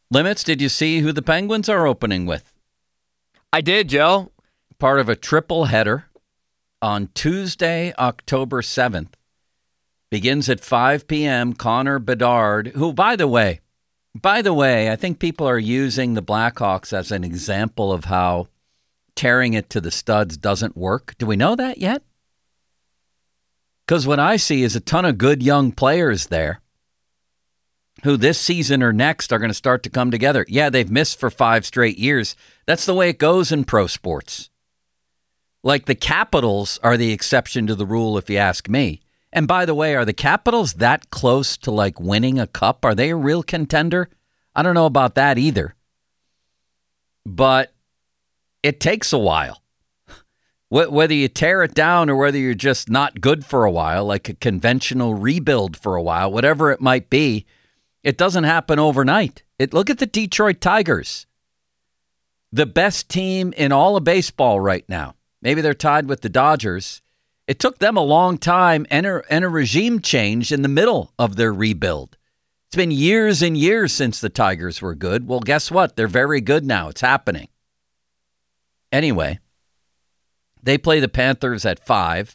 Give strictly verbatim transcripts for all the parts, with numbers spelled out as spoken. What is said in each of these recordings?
Limits, did you see who the Penguins are opening with? I did, Joe. Part of a triple header on Tuesday, October seventh. Begins at five p.m. Connor Bedard, who, by the way, by the way, I think people are using the Blackhawks as an example of how tearing it to the studs doesn't work. Do we know that yet? Because what I see is a ton of good young players there who this season or next are going to start to come together. Yeah, they've missed for five straight years. That's the way it goes in pro sports. Like the Capitals are the exception to the rule, if you ask me. And by the way, are the Capitals that close to like winning a cup? Are they a real contender? I don't know about that either. But it takes a while. Whether you tear it down or whether you're just not good for a while, like a conventional rebuild for a while, whatever it might be, it doesn't happen overnight. It, look at the Detroit Tigers. The best team in all of baseball right now. Maybe they're tied with the Dodgers. It took them a long time and a, and a regime change in the middle of their rebuild. It's been years and years since the Tigers were good. Well, guess what? They're very good now. It's happening. Anyway, they play the Panthers at five.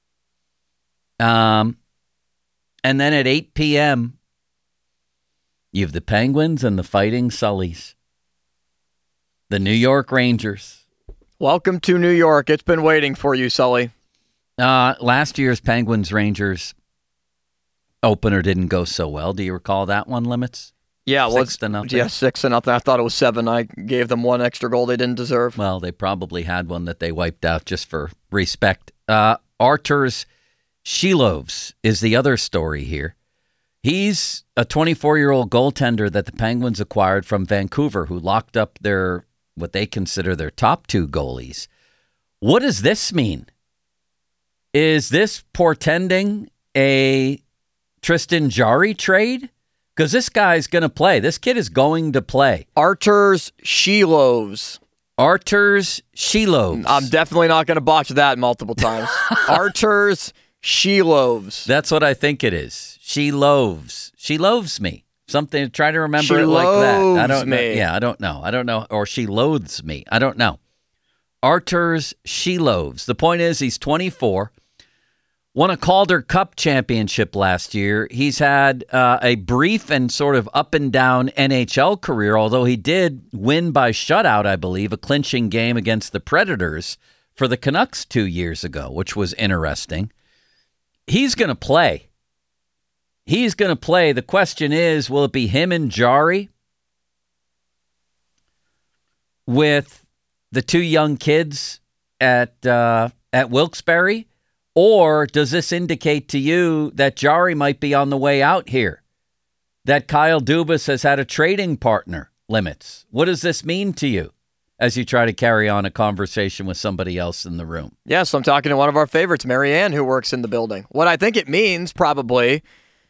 Um, and then at eight p.m., you have the Penguins and the Fighting Sullies. The New York Rangers. Welcome to New York. It's been waiting for you, Sully. Uh, last year's Penguins-Rangers opener didn't go so well. Do you recall that one, Limits? Yeah, well, six to nothing. Yeah, six to nothing. I thought it was seven. I gave them one extra goal they didn't deserve. Well, they probably had one that they wiped out just for respect. Uh, Arturs Shilovs is the other story here. He's a twenty-four-year-old goaltender that the Penguins acquired from Vancouver, who locked up their what they consider their top two goalies. What does this mean? Is this portending a Tristan Jarry trade? Because this guy's going to play. This kid is going to play. Arturs Shilovs. Arturs Shilovs. I'm definitely not going to botch that multiple times. Arturs Shilovs. That's what I think it is. She loves. She loves me. Something to try to remember she it like that. I don't me. know. Yeah, I don't know. I don't know. Or she loathes me. I don't know. Arturs Shilovs. The point is he's twenty-four. Won a Calder Cup championship last year. He's had uh, a brief and sort of up and down N H L career, although he did win by shutout, I believe, a clinching game against the Predators for the Canucks two years ago, which was interesting. He's going to play. He's going to play. The question is, will it be him and Jarry with the two young kids at uh, at Wilkes-Barre? Or does this indicate to you that Jarry might be on the way out here? That Kyle Dubas has had a trading partner, Limits? What does this mean to you as you try to carry on a conversation with somebody else in the room? Yes, I'm talking to one of our favorites, Marianne, who works in the building. What I think it means, probably,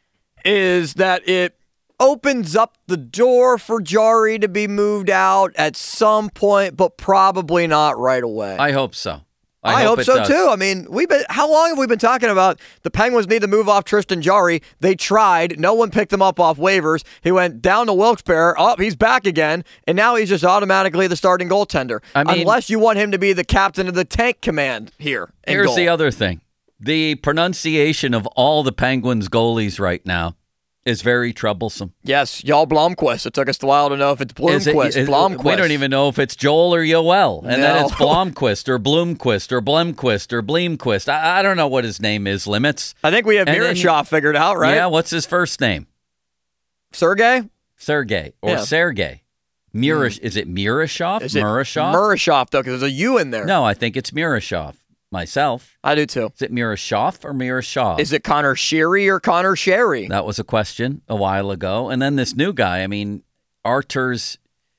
is that it opens up the door for Jarry to be moved out at some point, but probably not right away. I hope so. I, I hope, hope so does. too. I mean, we've been how long have we been talking about the Penguins need to move off Tristan Jarry? They tried. No one picked him up off waivers. He went down to Wilkes-Barre. Oh, he's back again. And now he's just automatically the starting goaltender. I mean, unless you want him to be the captain of the tank command here. Here's goal. the other thing. The pronunciation of all the Penguins goalies right now is very troublesome. Yes, y'all Blomqvist. It took us a while to know if it's Blomqvist, it, Blomqvist. We don't even know if it's Joel or Yoel. And no. then it's Blomqvist or Bloomquist or Blemquist or Bleemquist. I, I don't know what his name is, Limits. I think we have And Miroshov figured out, right? Yeah, what's his first name? Sergey? Sergey or Yeah. Sergey. Mirish, mm. Is it Miroshov? Is it Murashov? Murashov, though, because there's a U in there. No, I think it's Miroshov. Myself. I do too. Is it Miroshov or Miroshov? Is it Connor Sherry or Connor Sherry? That was a question a while ago. And then this new guy, I mean, Arturs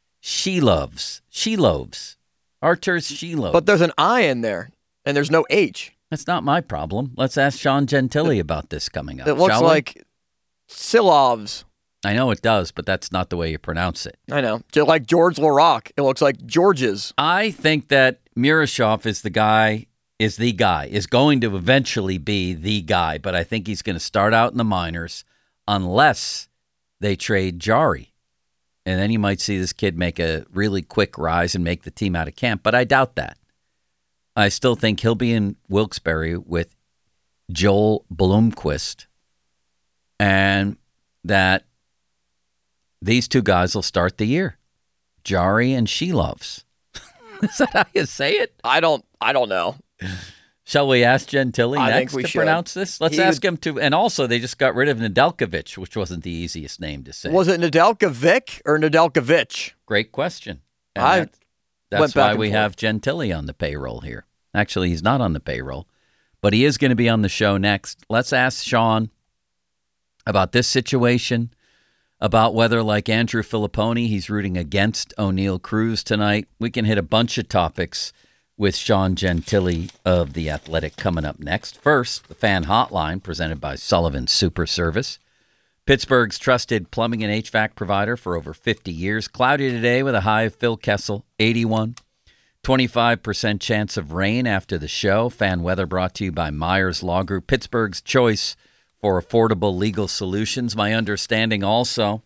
Shilovs. Shilovs. Arturs Shilovs. But there's an I in there, and there's no H. That's not my problem. Let's ask Sean Gentili about this coming up. It looks shall we? like Silovs. I know it does, but that's not the way you pronounce it. I know. Just like George LaRock. It looks like George's. I think that Miroshov is the guy, is the guy, is going to eventually be the guy, but I think he's going to start out in the minors unless they trade Jarry. And then you might see this kid make a really quick rise and make the team out of camp. But I doubt that. I still think he'll be in Wilkes-Barre with Joel Blomqvist. And that these two guys will start the year. Jari and Sheloves. Is that how you say it? I don't I don't know. Shall we ask Gentili I next think we to should. pronounce this? Let's He ask would- him to. And also, they just got rid of Nedeljkovic, which wasn't the easiest name to say. Was it Nedeljkovic or Nedeljkovic? Great question. And I that- that's went back why and we forth. have Gentili on the payroll here. Actually, he's not on the payroll, but he is going to be on the show next. Let's ask Sean about this situation, about whether, like Andrew Filipponi, he's rooting against O'Neal Cruz tonight. We can hit a bunch of topics with Sean Gentili of The Athletic coming up next. First, the fan hotline presented by Sullivan Super Service, Pittsburgh's trusted plumbing and H V A C provider for over fifty years. Cloudy today with a high of Phil Kessel, eighty-one. twenty-five percent chance of rain after the show. Fan weather brought to you by Myers Law Group, Pittsburgh's choice for affordable legal solutions. My understanding also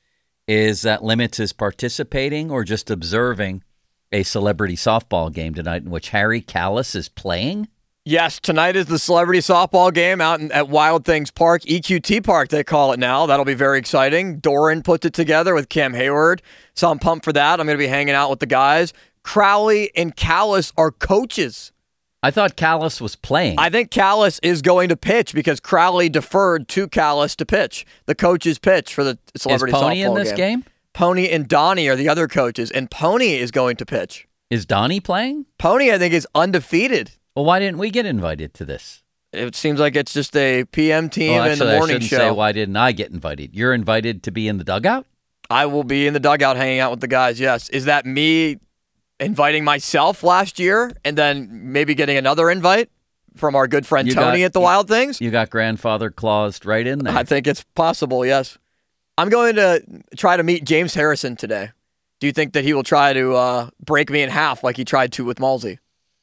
is that Limits is participating or just observing a celebrity softball game tonight in which Harry Callis is playing. Yes, tonight is the celebrity softball game out in, at Wild Things Park, E Q T Park they call it now. That'll be very exciting. Doran put it together with Cam Hayward, so I'm pumped for that. I'm going to be hanging out with the guys. Crowley and Callis are coaches. I thought Callis was playing. I think Callis is going to pitch because Crowley deferred to Callis to pitch. The coaches pitch for the is celebrity Pony softball in this game? Pony and Donnie are the other coaches, and Pony is going to pitch. Is Donnie playing? Pony, I think, is undefeated. Well, why didn't we get invited to this? It seems like it's just a P M team Well, in actually, the morning I shouldn't show. say why didn't I get invited. You're invited to be in the dugout? I will be in the dugout hanging out with the guys, yes. Is that me inviting myself last year and then maybe getting another invite from our good friend You Tony got- at the Wild Things? You got grandfather claused right in there. I think it's possible, yes. I'm going to try to meet James Harrison today. Do you think that he will try to uh, break me in half like he tried to with Malsey?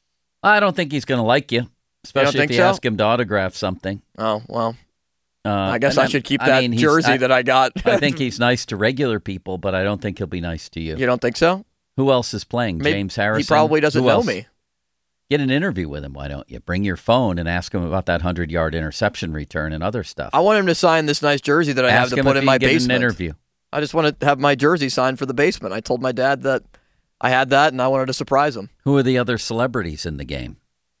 I don't think he's going to like you, especially if think you so? ask him to autograph something. Oh, well, Uh, I guess and I I'm- should keep I that mean, he's- jersey I, that I got. I think he's nice to regular people, but I don't think he'll be nice to you. You don't think so? Who else is playing? Maybe- James Harrison? He probably doesn't Who know else? me. Get an interview with him, why don't you? Bring your phone and ask him about that hundred-yard interception return and other stuff. I want him to sign this nice jersey that I ask have to him put if in he my can get basement. an interview. I just want to have my jersey signed for the basement. I told my dad that I had that and I wanted to surprise him. Who are the other celebrities in the game?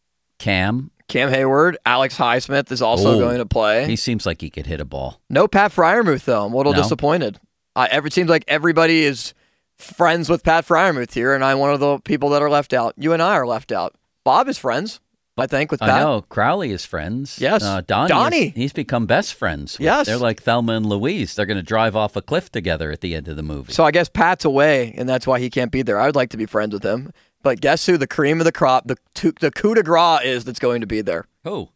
Cam? Cam Hayward, Alex Highsmith is also Oh, going to play. He seems like he could hit a ball. No Pat Fryermuth, though. I'm a little No? disappointed. I, it seems like everybody is friends with Pat Fryermuth here, and I'm one of the people that are left out. You and I are left out. Bob is friends, I think, with Pat. I know. Crowley is friends. Yes. Uh, Donnie. Donnie. is- he's become best friends. with- Yes. They're like Thelma and Louise. They're going to drive off a cliff together at the end of the movie. So I guess Pat's away, and that's why he can't be there. I would like to be friends with him. But guess who the cream of the crop, the, the coup de grace is that's going to be there? Who?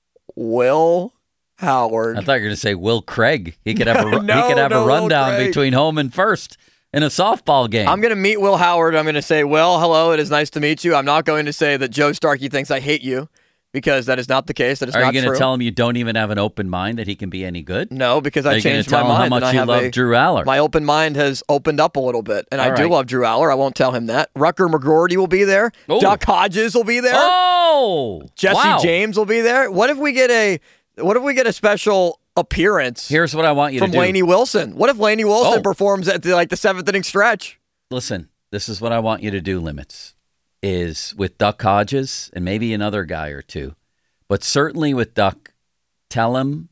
Will Howard. I thought you were going to say Will Craig. He could have a, ru- No, he could have no, a Will rundown Craig. between home and first in a softball game. I'm going to meet Will Howard. I'm going to say, Will, hello, it is nice to meet you. I'm not going to say that Joe Starkey thinks I hate you, because that is not the case. That is Are you not going true. to tell him you don't even have an open mind that he can be any good? No, because Are I you going to changed my tell him mind. how and much I you have love a- Drew Aller? My open mind has opened up a little bit, and I All do right. love Drew Aller. I won't tell him that. Rucker McGroarty will be there. Oh. Duck Hodges will be there. Oh, Jesse wow. James will be there. What if we get a What if we get a special appearance Here's what I want you from to do. Laney Wilson? What if Laney Wilson Oh. performs at the, like the seventh inning stretch? Listen, this is what I want you to do, Limits, is with Duck Hodges and maybe another guy or two, but certainly with Duck, tell him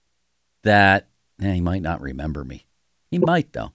that eh, he might not remember me. He might, though.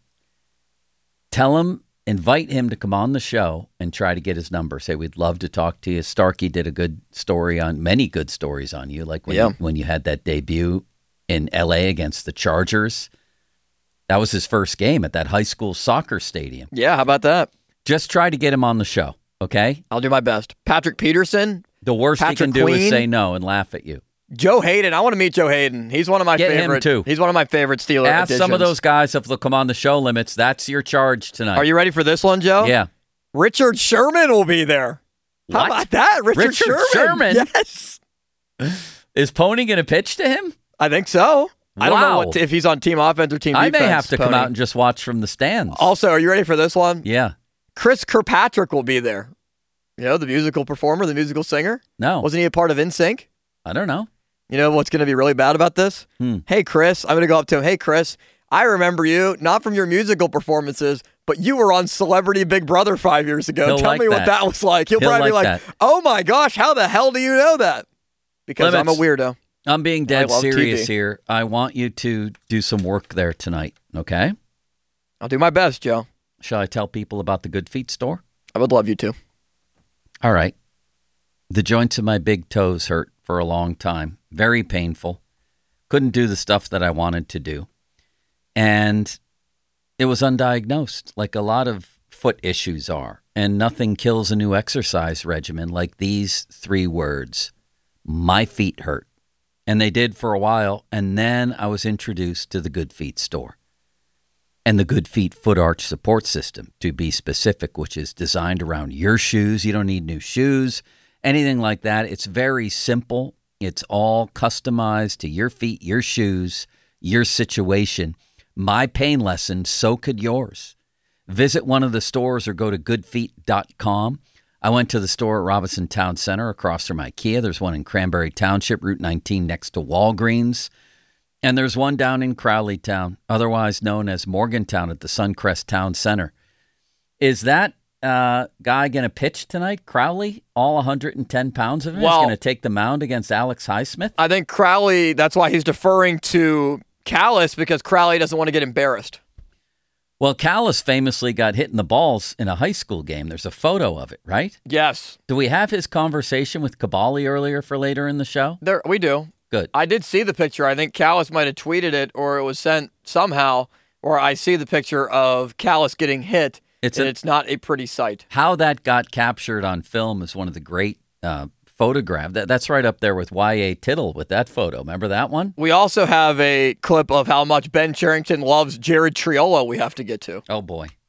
Tell him, invite him to come on the show and try to get his number. Say, we'd love to talk to you. Starkey did a good story on, many good stories on you, like when, Yeah. you, when you had that debut in L A against the Chargers. That was his first game at that high school soccer stadium. Yeah, how about that? Just try to get him on the show, okay? I'll do my best. Patrick Peterson, The worst he Patrick can do is Queen. say no and laugh at you. Joe Hayden. I want to meet Joe Hayden. He's one of my Get him, favorite. too. He's one of my favorite Steeler Ask some of additions. those guys if they'll come on the show, Limits. That's your charge tonight. Are you ready for this one, Joe? Yeah. Richard Sherman will be there. How What? about that? Richard, Richard Sherman? Yes. Is Pony going to pitch to him? I think so. I don't know Wow. what t- if he's on team offense or team I defense. may have to come Pony. out and just watch from the stands. Also, are you ready for this one? Yeah. Chris Kirkpatrick will be there. You know, the musical performer, the musical singer. No. Wasn't he a part of N Sync? I don't know. You know what's going to be really bad about this? Hmm. Hey, Chris, I'm going to go up to him. Hey, Chris, I remember you, not from your musical performances, but you were on Celebrity Big Brother five years ago. He'll Tell like me what that. that was like. He'll, He'll probably be like like, that. oh my gosh, how the hell do you know that? Because Limits. I'm a weirdo. I'm being dead I love serious T V. here. I want you to do some work there tonight, okay? I'll do my best, Joe. Shall I tell people about the Good Feet store? I would love you to. All right. The joints of my big toes hurt for a long time. Very painful. Couldn't do the stuff that I wanted to do. And it was undiagnosed, like a lot of foot issues are. And nothing kills a new exercise regimen like these three words. My feet hurt. And they did for a while. And then I was introduced to the Good Feet store. And the Good Feet foot arch support system, to be specific, which is designed around your shoes. You don't need new shoes, anything like that. It's very simple. It's all customized to your feet, your shoes, your situation. My pain lesson, so could yours. Visit one of the stores or go to good feet dot com. I went to the store at Robinson Town Center across from IKEA. There's one in Cranberry Township, Route nineteen, next to Walgreens. And there's one down in Crowleytown, otherwise known as Morgantown at the Suncrest Town Center. Is that uh, guy going to pitch tonight, Crowley? All one hundred ten pounds of him Well- is going to take the mound against Alex Highsmith? I think Crowley, that's why he's deferring to Callis, because Crowley doesn't want to get embarrassed. Well, Callis famously got hit in the balls in a high school game. There's a photo of it, right? Yes, Do we have his conversation with Caballi earlier for later in the show? there we do. Good. I did see the picture. I think Callis might have tweeted it, or it was sent somehow, or I see the picture of Callis getting hit. It's and a- it's not a pretty sight. How that got captured on film is one of the great uh, photographs. That, that's right up there with Y A Tittle with that photo. Remember that one? We also have a clip of how much Ben Charrington loves Jared Triolo we have to get to. Oh, boy.